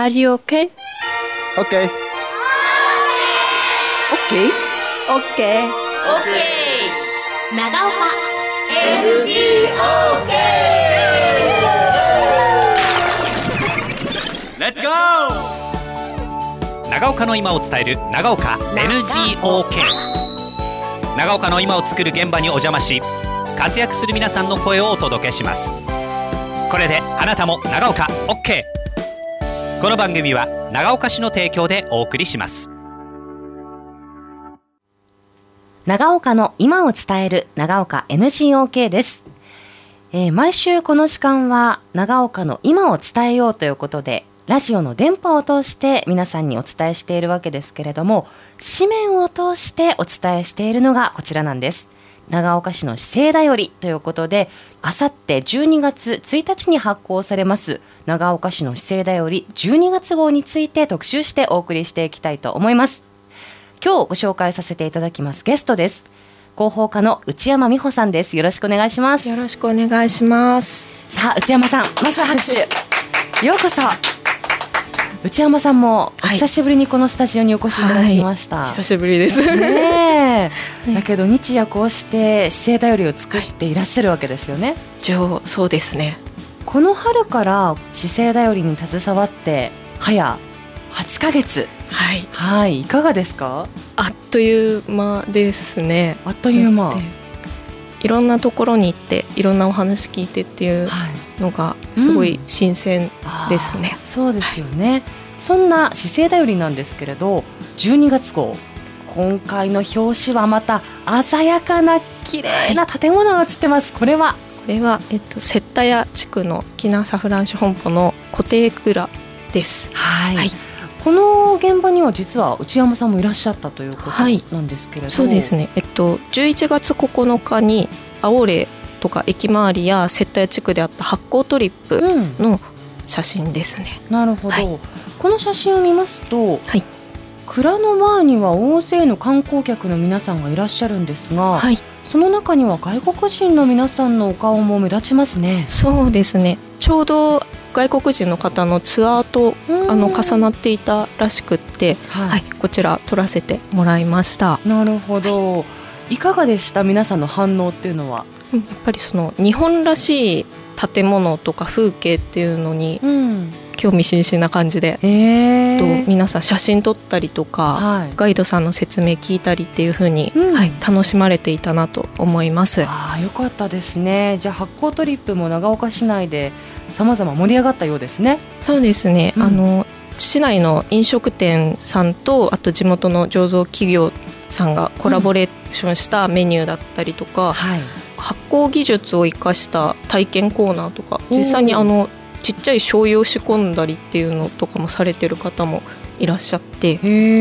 Are you okay? Okay. Okay? Okay. 長岡 Let's go! 長岡の今を伝える長岡 NGOK。 長岡の今を作る現場にお邪魔し、活躍する皆さんの声をお届けします。これであなたも長岡 OK。 この番組は長岡市の提供でお送りします。 長岡の今を伝える長岡 NGOK です。毎週この時間は長岡の今を伝えようということで、ラジオの電波を通して皆さんにお伝えしているわけですけれども、紙面を通してお伝えしているのがこちらなんです。長岡市の市政だよりということで、あさって12月1日に発行されます長岡市の市政だより12月号について特集してお送りしていきたいと思います。今日ご紹介させていただきますゲストです。広報課の内山美穂さんです。よろしくお願いします。 よろしくお願いします。 さあ内山さん、まずは拍手ようこそ。内山さんも久しぶりにこのスタジオにお越しいただきました、 久しぶりですねだけど日夜こうして市政だよりを作っていらっしゃるわけですよね。 そうですね。 この春から市政だよりに携わって早8ヶ月、いかがですか？ あっという間ですね。 あっという間、 いろんなところに行っていろんなお話聞いてっていうのがすごい新鮮ですね、 そうですよね、そんな市政だよりなんですけれど、12月号今回の表紙はまた鮮やかな綺麗な建物が映ってます。これは瀬田屋地区のきなサフランシュ本舗の固定蔵です。 この現場には実は内山さんもいらっしゃったということなんですけれど、 そうですね、11月9日に青霊とか駅周りや瀬田屋地区であった発酵トリップの写真ですね、 なるほど、この写真を見ますと、蔵の前には大勢の観光客の皆さんがいらっしゃるんですが、その中には外国人の皆さんのお顔も目立ちますね。 そうですね、ちょうど外国人の方のツアーと重なっていたらしくって、こちら撮らせてもらいました。 なるほど、いかがでした皆さんの反応っていうのは？ やっぱりその日本らしい建物とか風景っていうのに興味津々な感じで、皆さん写真撮ったりとか、ガイドさんの説明聞いたりっていう風に、楽しまれていたなと思います。 よかったですね。じゃあ発酵トリップも長岡市内で様々盛り上がったようですね。 そうですね、市内の飲食店さんとあと地元の醸造企業さんがコラボレーションしたメニューだったりとか、発酵技術を生かした体験コーナーとか、実際にちっちゃい醤油を仕込んだりっていうのとかもされてる方もいらっしゃって、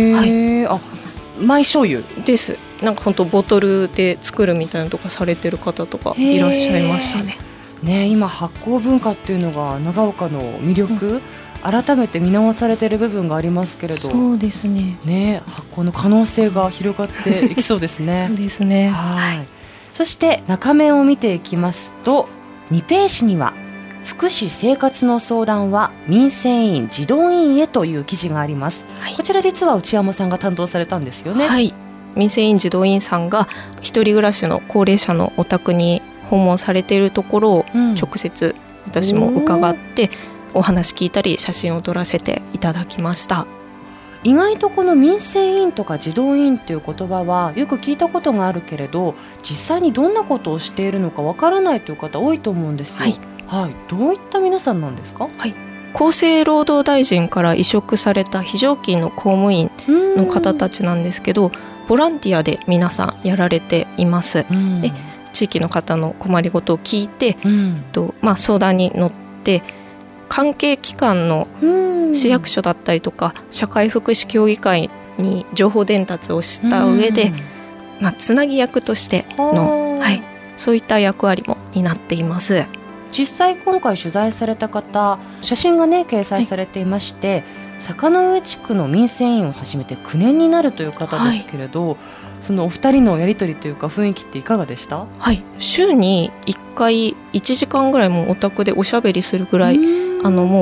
マイ醤油です。なんか本当ボトルで作るみたいなのとかされてる方とかいらっしゃいましたね。 今発酵文化っていうのが長岡の魅力、改めて見直されている部分がありますけれど、 そうですね、 発酵の可能性が広がっていきそうですねそうですね、 そして中面を見ていきますと、2ページには福祉生活の相談は民生委員児童委員へという記事があります、こちら実は内山さんが担当されたんですよね。 民生委員児童委員さんが一人暮らしの高齢者のお宅に訪問されているところを直接私も伺ってお話聞いたり写真を撮らせていただきました。 意外とこの民生委員とか児童委員という言葉はよく聞いたことがあるけれど、実際にどんなことをしているのかわからないという方多いと思うんですよ。どういった皆さんなんですか？ 厚生労働大臣から委嘱された非常勤の公務員の方たちなんですけど、ボランティアで皆さんやられています。で、地域の方の困りごとを聞いて、相談に乗って関係機関の市役所だったりとか社会福祉協議会に情報伝達をした上で、つなぎ役としての、そういった役割も担っています。 実際今回取材された方、写真が掲載されていまして、坂の上地区の民生委員を始めて9年になるという方ですけれど、そのお二人のやり取りというか雰囲気っていかがでした？週に1回1時間ぐらいもお宅でおしゃべりするぐらいもう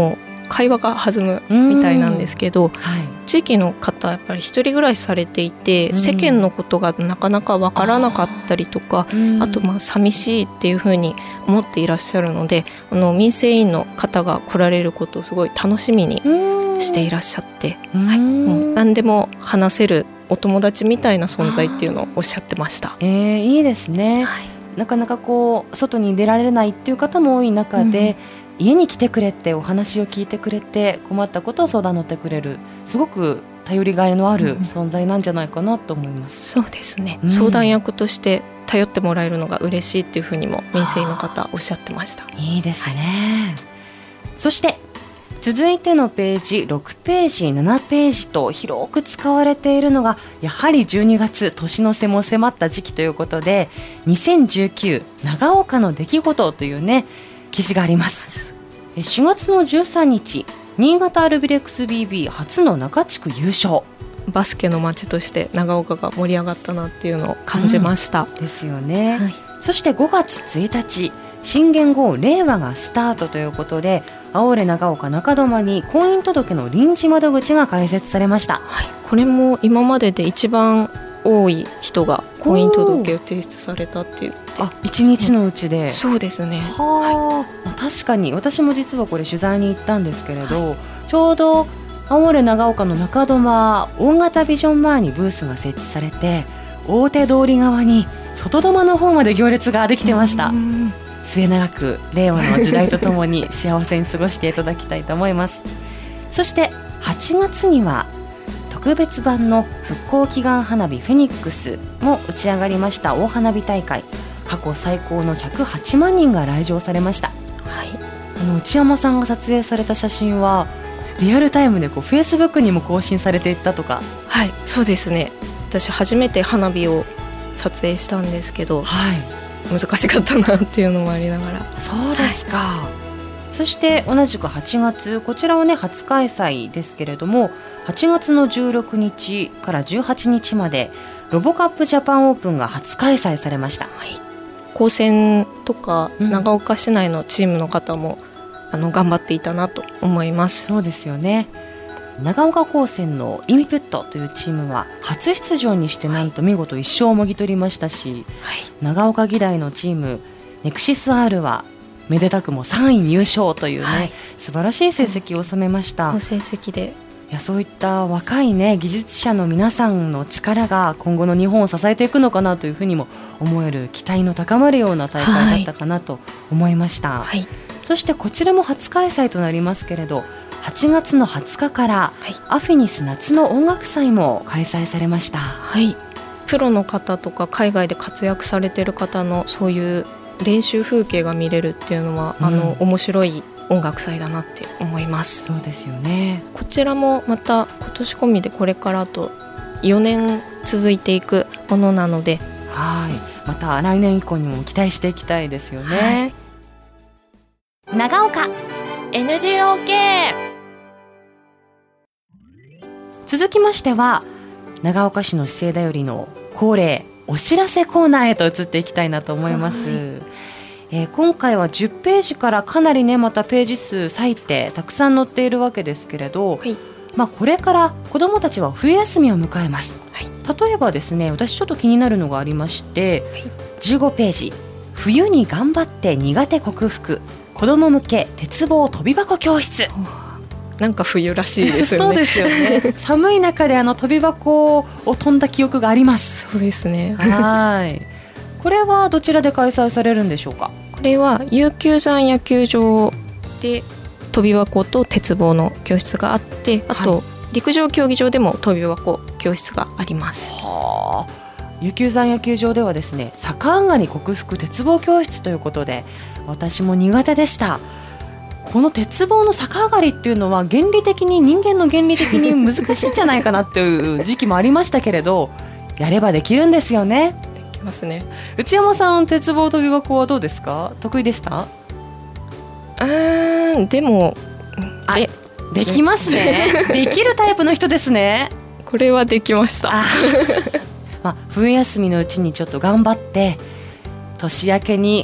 会話が弾むみたいなんですけど、地域の方やっぱり一人暮らしされていて、世間のことがなかなか分からなかったりとか、あと寂しいっていうふうに思っていらっしゃるので、民生委員の方が来られることをすごい楽しみにしていらっしゃって、もう何でも話せるお友達みたいな存在っていうのをおっしゃってました。 いいですね、なかなか外に出られないっていう方も多い中で、家に来てくれてお話を聞いてくれて、困ったことを相談乗ってくれる、すごく頼りがいのある存在なんじゃないかなと思います。 そうですね、相談役として頼ってもらえるのが嬉しいっていうふうにも民生委員の方おっしゃってました。 いいですね、そして続いてのページ6ページ7ページと広く使われているのが、やはり12月年の瀬も迫った時期ということで、2019長岡の出来事というね記事があります。4月の13日新潟アルビレックス BB 初の中地区優勝。 バスケの街として長岡が盛り上がったなっていうのを感じました、 ですよね、そして5月1日新元号令和がスタートということで、青折長岡中泊に婚姻届の臨時窓口が開設されました。 これも今までで一番多い人が婚姻届を提出されたって言って、 1日のうちで、 そうですね、 確かに私も実はこれ取材に行ったんですけれど、ちょうど青森長岡の中泊大型ビジョン前にブースが設置されて、大手通り側に外泊の方まで行列ができてました。末永く令和の時代とともに幸せに過ごしていただきたいと思います。そして8月には特別版の復興祈願花火フェニックスも打ち上がりました大花火大会、過去最高の108万人が来場されました。内山さんが撮影された写真はリアルタイムでFacebook にも更新されていったとか。 そうですね、私初めて花火を撮影したんですけど、難しかったなっていうのもありながら。 そうですか、そして同じく8月、こちらはね初開催ですけれども、8月の16日から18日までロボカップジャパンオープンが初開催されました。 高専とか長岡市内のチームの方も、頑張っていたなと思います。 そうですよね、長岡高専のイミプットというチームは初出場にしてなんと見事1勝をもぎ取りましたし、長岡技大のチームネクシス R はめでたくも3位入賞というね、素晴らしい成績を収めました。 好成績で、 そういった若いね技術者の皆さんの力が今後の日本を支えていくのかなというふうにも思える、期待の高まるような大会だったかなと思いました、そしてこちらも初開催となりますけれど、8月の20日から、アフィニス夏の音楽祭も開催されました。 プロの方とか海外で活躍されている方のそういう練習風景が見れるっていうのは、面白い音楽祭だなって思います。 そうですよね、 こちらもまた今年込みでこれからあと4年続いていくものなので、 また来年以降にも期待していきたいですよね、 長岡 NGOK。 続きましては長岡市の市政だよりの恒例お知らせコーナーへと移っていきたいなと思います。今回は10ページからかなりねまたページ数割いてたくさん載っているわけですけれど、これから子どもたちは冬休みを迎えます、例えばですね、私ちょっと気になるのがありまして、15ページ冬に頑張って苦手克服子ども向け鉄棒跳び箱教室。 なんか冬らしいですよね。 そうですよね寒い中で跳び箱を飛んだ記憶があります。 そうですねこれはどちらで開催されるんでしょうか。 これは悠久山野球場で跳び箱と鉄棒の教室があって、あと、陸上競技場でも跳び箱教室があります。 悠久山野球場ではですね、逆上がり克服鉄棒教室ということで、私も苦手でした。この鉄棒の逆上がりっていうのは人間の原理的に難しいんじゃないかなっていう時期もありましたけれど、やればできるんですよね。 できますね。 内山さん、鉄棒跳び箱はどうですか？得意でした？ でもできますねできるタイプの人ですね。 これはできました冬休みのうちにちょっと頑張って年明けに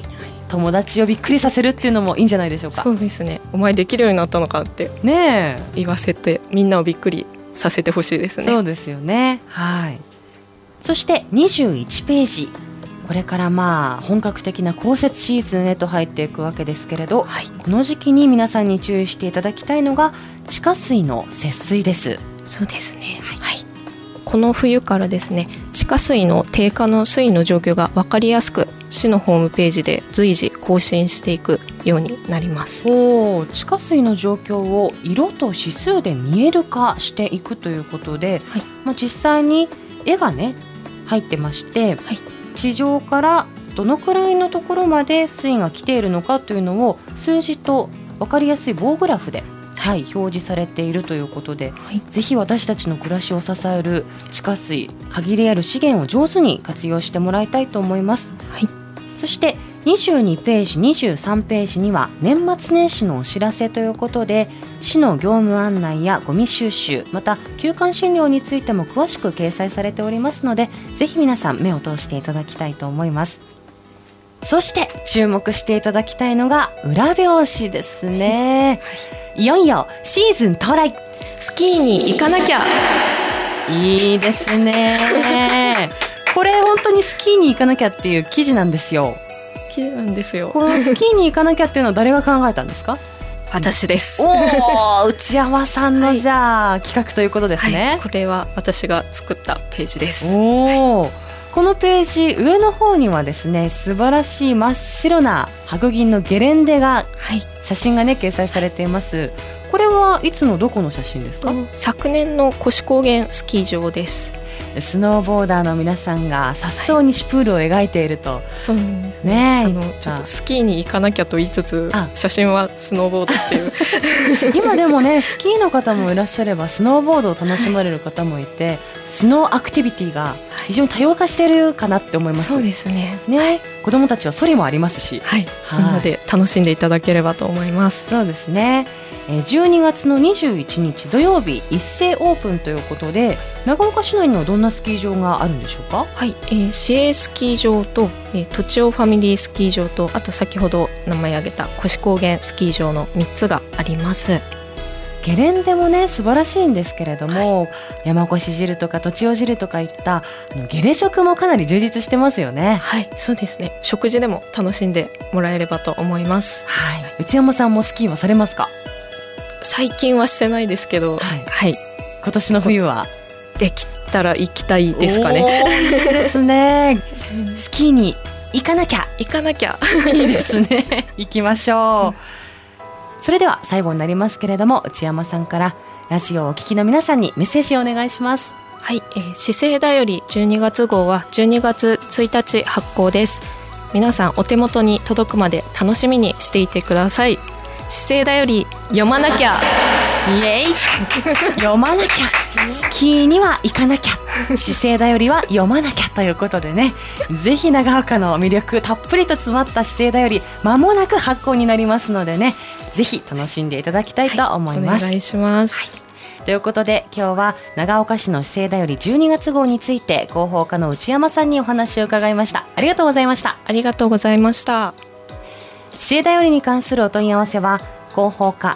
友達をびっくりさせるっていうのもいいんじゃないでしょうか。 そうですね。お前できるようになったのかってね言わせて、みんなをびっくりさせてほしいですね。 そうですよね。はい。そして21ページ、これから本格的な降雪シーズンへと入っていくわけですけれど、はい、この時期に皆さんに注意していただきたいのが地下水の節水です。 そうですね、はい、この冬からですね、地下水の低下の水位の状況が分かりやすく市のホームページで随時更新していくようになります。 地下水の状況を色と指数で見える化していくということで、はい、実際に絵がね入ってまして、はい、地上からどのくらいのところまで水位が来ているのかというのを数字と分かりやすい棒グラフで、はい、表示されているということで、はい、ぜひ私たちの暮らしを支える地下水、限りある資源を上手に活用してもらいたいと思います、はい、そして22ページ23ページには年末年始のお知らせということで、市の業務案内やゴミ収集、また休館診療についても詳しく掲載されておりますので、ぜひ皆さん目を通していただきたいと思います。そして注目していただきたいのが裏表紙ですね、はい、いよいよシーズン到来、 スキーに行かなきゃ。 いいですねこれ本当にスキーに行かなきゃっていう記事なんですよ。 記事なんですよ。 このスキーに行かなきゃっていうのは誰が考えたんですか？ 私です。 内山さんのじゃあ、はい、企画ということですね、 はい、これは私が作ったページです。 このページ上の方にはですね、素晴らしい真っ白な白銀のゲレンデが、はい、写真がね掲載されています。これはいつのどこの写真ですか？ 昨年の越高原スキー場です。 スノーボーダーの皆さんが颯爽にシュプールを描いていると、はい、 そうね、ちょっとスキーに行かなきゃと言いつつ写真はスノーボードっていう今でもねスキーの方もいらっしゃればスノーボードを楽しまれる方もいて、スノーアクティビティが非常に多様化しているかなって思います。 そうですね、 子どもたちはソリもありますし、 はい、みんなで楽しんでいただければと思います。 そうですね。12月の21日土曜日一斉オープンということで、長岡市内にはどんなスキー場があるんでしょうか？ はい、市営スキー場と、とちおファミリースキー場と、あと先ほど名前挙げた越高原スキー場の3つがあります。 ゲレンデもね素晴らしいんですけれども、はい、山越し汁とかとちお汁とかいったゲレ食もかなり充実してますよね。 はい、そうですね。食事でも楽しんでもらえればと思います。 はい、内山さんもスキーはされますか？ 最近はしてないですけど、はいはい、 今年の冬はできたら行きたいですかね。 いいですねスキーに行かなきゃいいですね行きましょう、それでは最後になりますけれども、内山さんからラジオをお聞きの皆さんにメッセージをお願いします。 はい、市政だより12月号は12月1日発行です。皆さんお手元に届くまで楽しみにしていてください。市政だより読まなきゃイエイ読まなきゃスキーには行かなきゃ市政だよりは読まなきゃということでね、ぜひ長岡の魅力たっぷりと詰まった市政だより間もなく発行になりますのでね、ぜひ楽しんでいただきたいと思います、 はい、お願いします、 はい、ということで今日は長岡市の市政だより12月号について広報課の内山さんにお話を伺いました。ありがとうございました。 ありがとうございました。 市政だよりに関するお問い合わせは広報課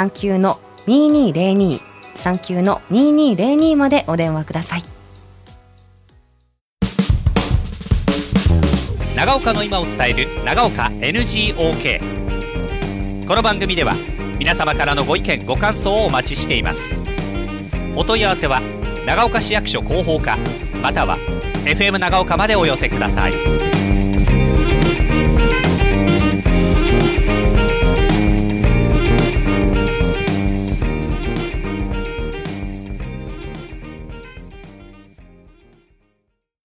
39-2202 39-2202までお電話ください。 長岡の今を伝える長岡 NGOK。 この番組では皆様からのご意見ご感想をお待ちしています。お問い合わせは長岡市役所広報課または FM 長岡までお寄せください。